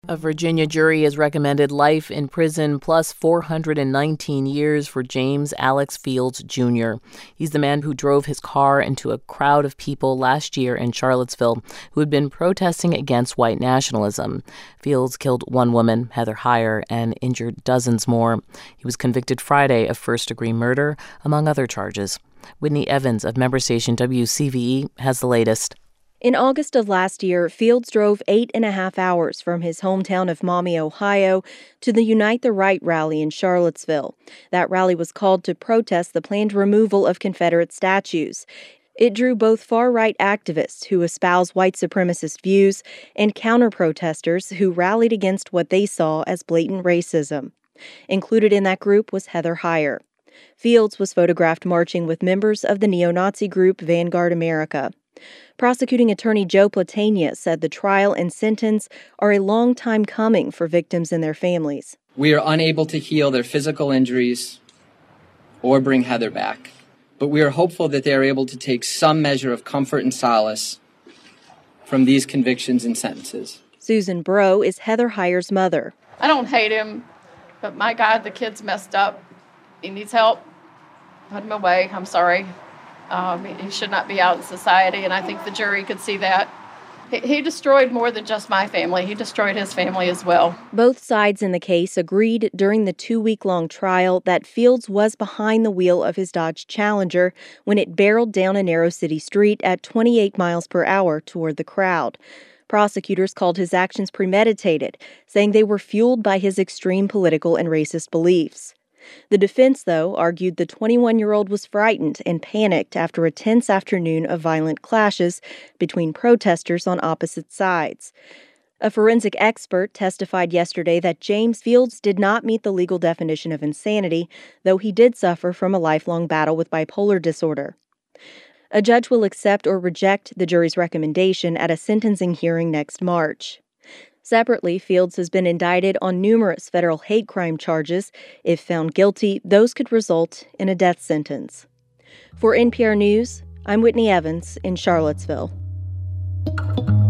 A Virginia jury has recommended life in prison plus 419 years for James Alex Fields, Jr. He's the man who drove his car into a crowd of people last year in Charlottesville who had been protesting against white nationalism. Fields killed one woman, Heather Heyer, and injured dozens more. He was convicted Friday of first-degree murder, among other charges. Whitney Evans of member station WCVE has the latest. In August of last year, Fields drove 8.5 hours from his hometown of Maumee, Ohio, to the Unite the Right rally in Charlottesville. That rally was called to protest the planned removal of Confederate statues. It drew both far-right activists who espouse white supremacist views and counter-protesters who rallied against what they saw as blatant racism. Included in that group was Heather Heyer. Fields was photographed marching with members of the neo-Nazi group Vanguard America. Prosecuting attorney Joe Platania said the trial and sentence are a long time coming for victims and their families. We are unable to heal their physical injuries or bring Heather back, but we are hopeful that they are able to take some measure of comfort and solace from these convictions and sentences. Susan Bro is Heather Heyer's mother. I don't hate him, but my God, the kid's messed up. He needs help. Put him away. I'm sorry. He should not be out in society, and I think the jury could see that. He destroyed more than just my family. He destroyed his family as well. Both sides in the case agreed during the 2-week-long trial that Fields was behind the wheel of his Dodge Challenger when it barreled down a narrow city street at 28 miles per hour toward the crowd. Prosecutors called his actions premeditated, saying they were fueled by his extreme political and racist beliefs. The defense, though, argued the 21-year-old was frightened and panicked after a tense afternoon of violent clashes between protesters on opposite sides. A forensic expert testified yesterday that James Fields did not meet the legal definition of insanity, though he did suffer from a lifelong battle with bipolar disorder. A judge will accept or reject the jury's recommendation at a sentencing hearing next March. Separately, Fields has been indicted on numerous federal hate crime charges. If found guilty, those could result in a death sentence. For NPR News, I'm Whitney Evans in Charlottesville.